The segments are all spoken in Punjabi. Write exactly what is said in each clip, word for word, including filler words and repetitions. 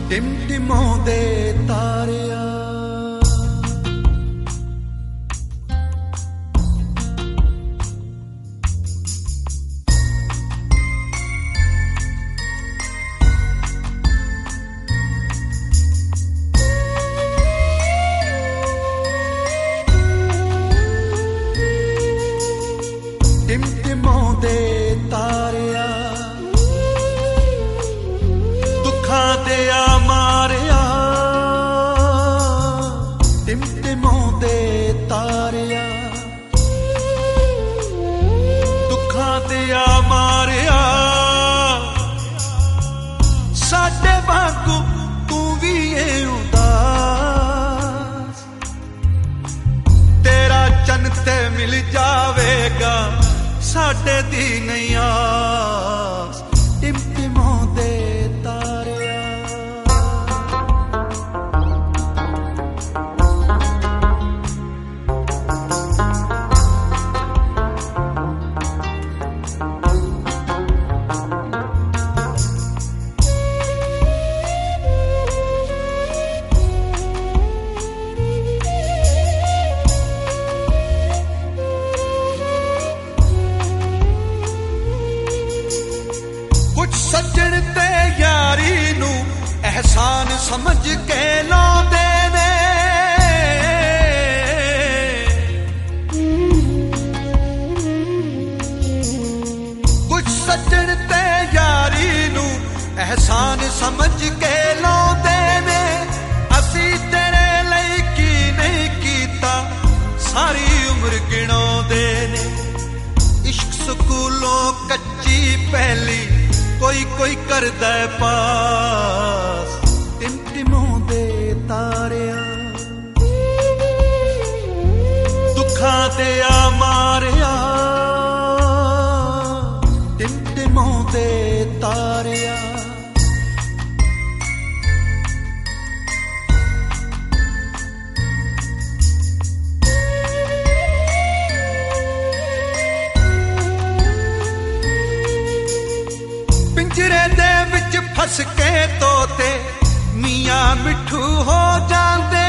ਟਿਮਟਿਮਾਉਂਦੇ ਤਾਰਿਆ ਟਿਮਟਿਮਾਉਂਦੇ ਤਾਰਿਆ ਦੁੱਖਾਂ ਦੇ ਆ ਮਾਰਿਆ ਟਿਮਟਿਮਾਉਂਦੇ ਤਾਰਿਆ ਦੁੱਖਾਂ ਦੇ ਆ ਮਾਰਿਆ ਸਾਡੇ ਵਾਂਗੂ ਤੂੰ ਵੀ ਏ ਉਦਾਸ ਤੇਰਾ ਚੰਨ ਤੇ ਮਿਲ ਜਾਵੇਗਾ ਸਾਡੇ ਦੀ ਨਹੀਂ ਆਸ ਟਿਮਟਿਮਾਉਂਦੇ ਤਾਰਿਆ ਸੱਜਣ ਤੇ ਯਾਰੀ ਨੂੰ ਅਹਿਸਾਨ ਸਮਝ ਕੇ ਲਾਉਂਦੇ ਨੇ ਕੁਝ ਸੱਜਣ ਤੇ ਯਾਰੀ ਨੂੰ ਅਹਿਸਾਨ ਸਮਝ ਕੇ ਲਾਉਂਦੇ ਨੇ ਅਸੀਂ ਤੇਰੇ ਲਈ ਕੀ ਨਹੀਂ ਕੀਤਾ ਸਾਰੀ ਉਮਰ ਗਿਣਾਉਂਦੇ ਨੇ ਇਸ਼ਕ ਸਕੂਲੋਂ ਕੱਚੀ ਪਹਿਲੀ ਕੋਈ ਕੋਈ ਕਰਦਾ ਪਾਸ ਟਿਮਟਿਮਾਉਂਦੇ ਤਾਰਿਆ ਦੁੱਖਾਂ ਤੇ ਆ ਮਾਰਿਆ ਟਿਮਟਿਮਾਉਂਦੇ ਤਾਰਿਆ ਪਿੰਜਰੇ ਦੇ ਵਿੱਚ ਫਸ ਕੇ ਤੋਤੇ ਮੀਆਂ ਮਿੱਠੂ ਹੋ ਜਾਂਦੇ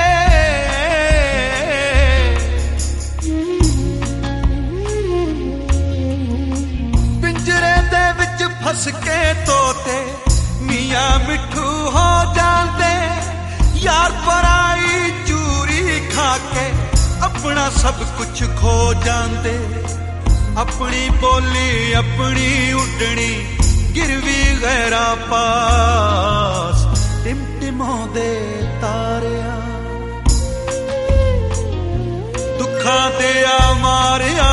ਪਿੰਜਰੇ ਦੇ ਵਿੱਚ ਫਸ ਕੇ ਤੋਤੇ ਮੀਆਂ ਮਿੱਠੂ ਹੋ ਜਾਂਦੇ ਯਾਰ ਪਰਾਈ ਚੂਰੀ ਖਾ ਕੇ ਆਪਣਾ ਸਭ ਕੁਝ ਖੋ ਜਾਂਦੇ ਆਪਣੀ ਬੋਲੀ ਆਪਣੀ ਉੱਡਣੀ ਗਿਰਵੀ ਗੈਰਾ ਪਾਸ ਟਿਮਟਿਮਾਉਂਦੇ ਤਾਰਿਆ ਦੁੱਖਾਂ ਤੇ ਆ ਮਾਰਿਆ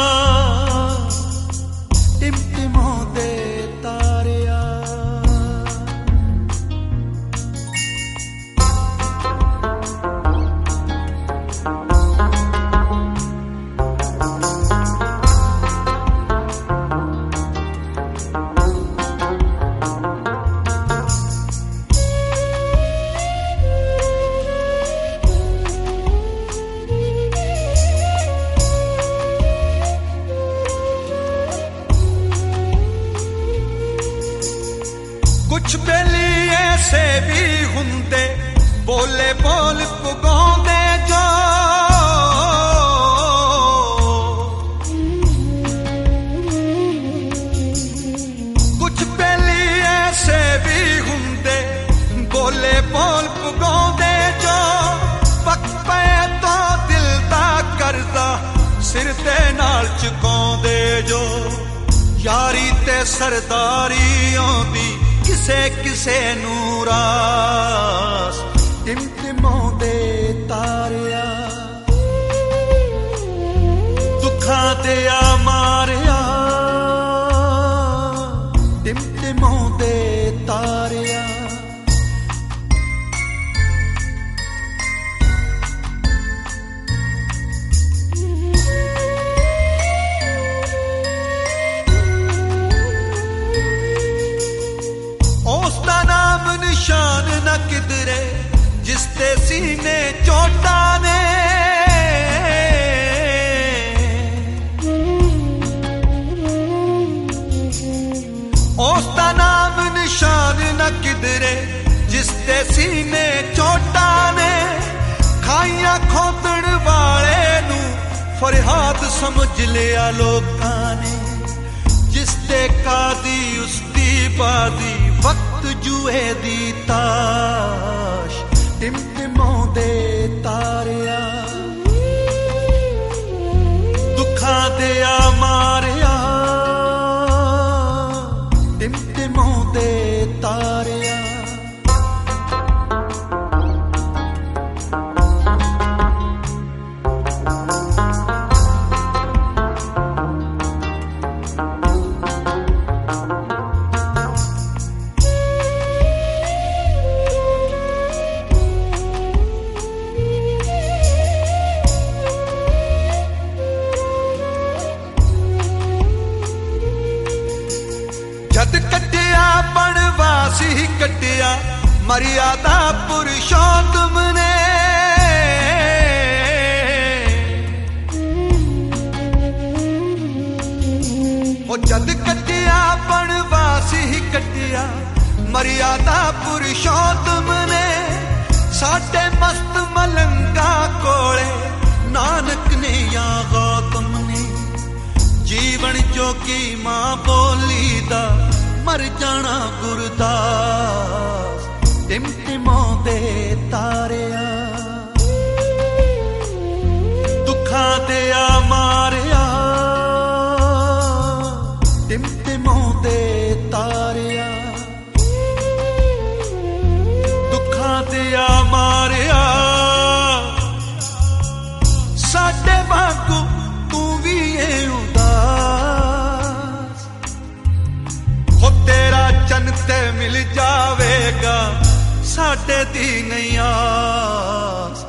ਟਿਮਟਿਮਾਉਂਦੇ ਤਾਰਿਆ ਕੁਛ ਬੇਲੀ ਐਸੇ ਵੀ ਹੁੰਦੇ ਬੋਲੇ ਬੋਲ ਪੁਗਾਉਂਦੇ ਜੋ ਕੁਛ ਬੇਲੀ ਐਸੇ ਵੀ ਹੁੰਦੇ ਬੋਲੇ ਬੋਲ ਪੁਗਾਉਂਦੇ ਜੋ ਪੱਕ ਪਏ ਤੋਂ ਦਿਲ ਦਾ ਕਰਜ਼ਾ ਸਿਰ ਤੇ ਨਾਲ ਚੁਕਾਉਂਦੇ ਜੋ ਯਾਰੀ ਤੇ ਸਰਦਾਰੀ ਆਉਂਦੀ ਕਿਸੇ ਕਿਸੇ ਨੂੰ ਰਾਸ ਟਿਮਟਿਮਾਉਂਦੇ ਤਾਰਿਆ ਦੁੱਖਾਂ ਤੇ ਆ ਮਾਰਿਆ ਟਿਮਟਿਮਾਉਂਦੇ ਤਾਰਿਆ ਨਿਸ਼ਾਨ ਨਾ ਕਿਧਰੇ ਜਿਸ ਤੇ ਸੀਨੇ ਚੋਟਾਂ ਨੇ ਉਸ ਦਾ ਨਾਮ ਸਮਝ ਲਿਆ ਲੋਕਾਂ ਨੇ, ਜਿਸ ਦੇ ਕਾਦੀ ਉਸ ਦੀ ਬਾਦੀ, ਵਕਤ ਜੂਏ ਦੀ ਤਾਸ਼ ਟਿਮਟਿਮਾਉਂਦੇ ਤਾਰਿਆ, ਦੁੱਖਾਂ ਦੇ ਆ ਮਾਰਿਆ ਟਿਮਟਿਮਾਉਂਦੇ ਤਾਰਿਆ। ਜਦ ਕੱਟਿਆ ਬਣਵਾਸੀ ਕੱਟਿਆ ਮਰਿਆਦਾ ਪੁਰਸ਼ੋਤਮ ਨੇ, ਉਹ ਜਦ ਕੱਟਿਆ ਬਣਵਾਸੀ ਕੱਟਿਆ ਮਰਿਆਦਾ ਪੁਰਸ਼ੋਤਮ ਨੇ, ਸਾਡੇ ਮਸਤ ਮਲੰਗਾ ਕੋਲੇ ਨਾਨਕ ਨੇ ਜਾਂ ਗੌਤਮ ਨੇ, ਜੀਵਨ ਜੋਗੀ ਮਾਂ ਬੋਲੀ ਦਾ ਮਰ ਜਾਣਾ ਗੁਰਦਾਸ ਟਿਮਟਿਮਾਉਂਦੇ ਤਾਰਿਆ, ਦੁੱਖਾਂ ਦੇ ਆ ਮਾਰਿਆ ਟਿਮਟਿਮਾਉਂਦੇ ਤਾਰਿਆ, ਦੁੱਖਾਂ ਦੇ ਆ ਮਾਰਿਆ। ਸਾਡੇ ਵਾਂਗੂ ਤੂੰ ਵੀ ਏ ਉਦਾਸ, ਹੋ ਤੇਰਾ ਚੰਨ ਤੇ ਮਿਲ ਜਾਵੇਗਾ, ਸਾਡੇ ਦੀ ਨਹੀਂ ਆਸ।